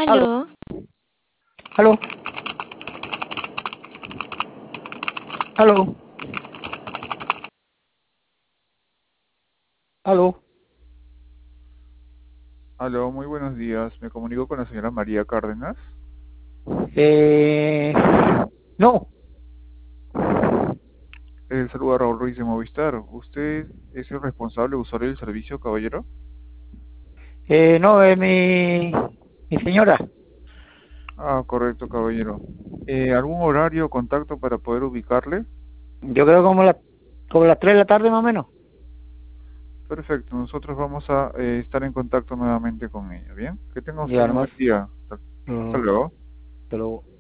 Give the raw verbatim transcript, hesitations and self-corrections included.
Aló, Aló, aló, aló, aló. Aló, muy buenos días. Me comunico con la señora María Cárdenas. Eh, no, El saludo a Raúl Ruiz de Movistar. ¿Usted es el responsable usuario del servicio, caballero? eh, no, es mi, mi señora. Ah, correcto, caballero. Eh, ¿algún horario o contacto para poder ubicarle? Yo creo como la, como las tres de la tarde más o menos. Perfecto, nosotros vamos a eh, estar en contacto nuevamente con ella, ¿bien? Que tenga usted Ya un nomás. buen día. Hasta hasta No, luego. pero